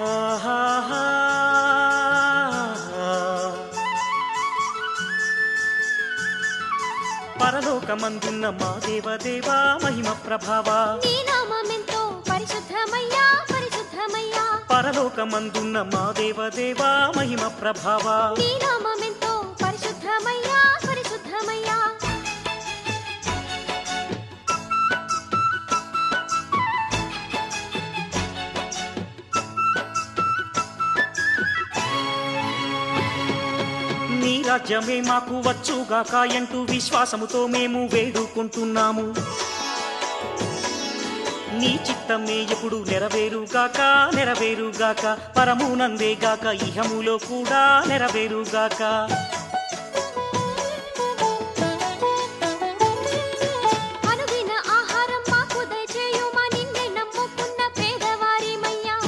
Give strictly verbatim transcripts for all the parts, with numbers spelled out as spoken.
పరలోకమందున్న మా దేవదేవా మహిమ ప్రభావా నీ నామమెంతో పరిశుద్ధమయ్యా పరిశుద్ధమయ్యా పరలోకమందున్న మా దేవదేవా మహిమ ప్రభావా నీ నామమెంతో పరిశుద్ధమయ్యా పరిశుద్ధమయ్యా నీ రాజ్యమే మాకు వచ్చుగాక అంటూ విశ్వాసముతో మేము వేడుకుంటున్నాము. నీ చిత్తమే ఎప్పుడు నెరవేరుగాక నెరవేరుగాక పరమునందేగాక ఇహములో కూడా నెరవేరుగాక. అనుదిన ఆహారం మాకు దయచేయుమా నిన్నే నమ్ముకున్న పేదవారిమయ్యా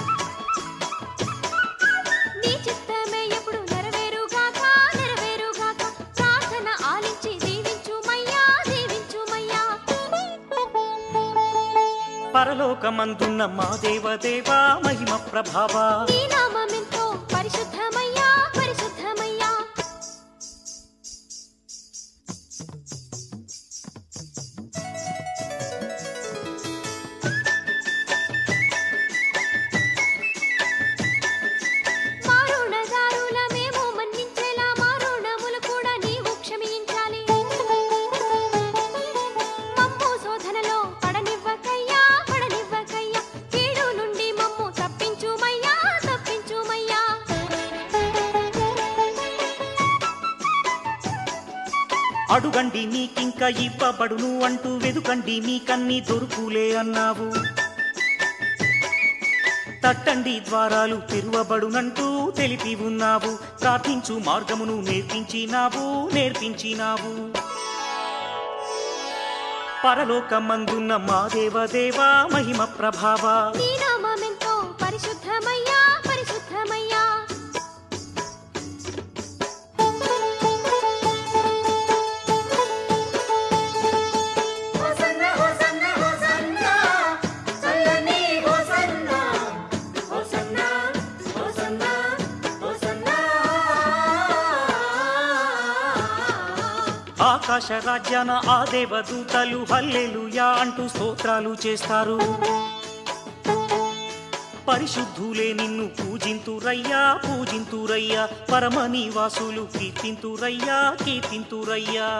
నీ చిత్తమే ఎప్పుడు నెరవేరుగాక నెరవేరుగాక ప్రార్థన ఆలించి దీవించుమయ్యా దీవించుమయ్యా పరలోకమందున్న మా దేవదేవా మహిమ ప్రభావా నీ నామమెంతో పరిశుద్ధమయ్యా పరిశుద్ధమయ్యా మారుణదారుల మేము మన్నించేలా మారుణములు కూడా నీవు క్షమించాలి మమ్ము శోధనలో పడనివ్వకయ్యా పడనివ్వకయ్యా కీడు నుండి మమ్ము తప్పించుమయ్యా తప్పించుమయ్యా అడుగండి మీకింక ఇవ్వబడును అంటూ వెదుకండి మీకన్ని దొరుకులే అన్నావు. తట్టండి ద్వారాలు తెరువబడునంటూ తెలిపి ఉన్నావు. ప్రార్థించు మార్గమును నేర్పించినావు నేర్పించినావు. పరలోకమందున్న మా దేవదేవా మహిమ ప్రభావా నీ నామమెంతో పరిశుద్ధమయ్యా పరిశుద్ధమయ్యా ఆకాశ రాజ్యాన ఆ దేవదూతలు హల్లెలూయా అంటూ స్తోత్రాలు చేస్తారు. పరిశుద్ధులే నిన్ను పూజింతురయ్యా పూజింతురయ్యా పరమ నివాసులు కీర్తింతురయ్యా కీర్తింతురయ్యా.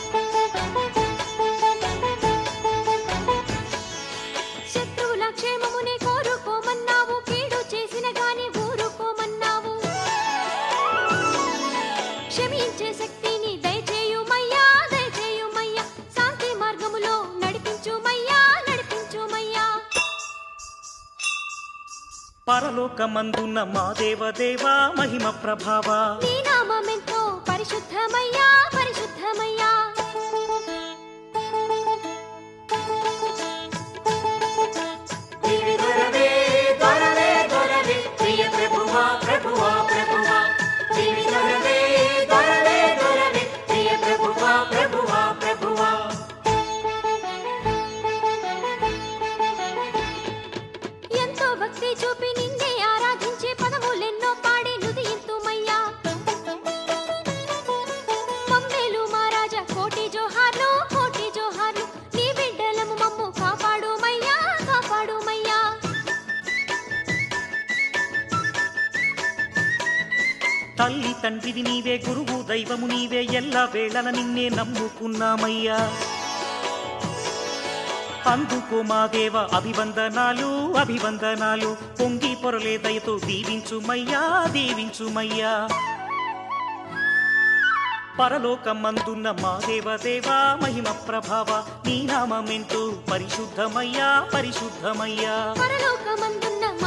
శత్రువుల క్షేమమునే కోరుకోమన్నావు కీడు చేసిన గాని ఊరుకోమన్నావు క్షమించే శక్తిని దయచేయుమయ్యా దయచేయుమయ్యా శాంతి మార్గములో నడిపించుమయ్యా నడిపించుమయ్యా పరలోకమందున్న మా దేవదేవా మహిమ ప్రభావా నీ నామమెంతో పరిశుద్ధమయ్యా పరిశుద్ధమయ్యా ఎంతో భక్తి చూపి నిన్నే ఆరాధించే పదములెన్నో పాడి నుదియింతుమయ్యా మమ్మేలు మహారాజా కోటి జోహార్లు కోటి జోహార్లు నీ బిడ్డలము మమ్ము కాపాడుమయ్యా కాపాడుమయ్యా తల్లి తండ్రివి నీవే గురువు దైవము నీవే ఎల్ల వేళన నిన్నే నమ్ముకున్నామయ్యా. అందుకో మా దేవ అభివందనాలు అభివందనాలు పొంగి పొరలే దయతో దీవించుమయ్యా దీవించుమయ్యా. పరలోకమందున్న మా దేవదేవా మహిమ ప్రభావా నీ నామమెంతో పరిశుద్ధమయ్యా పరిశుద్ధమయ్యా పరలోకమందున్న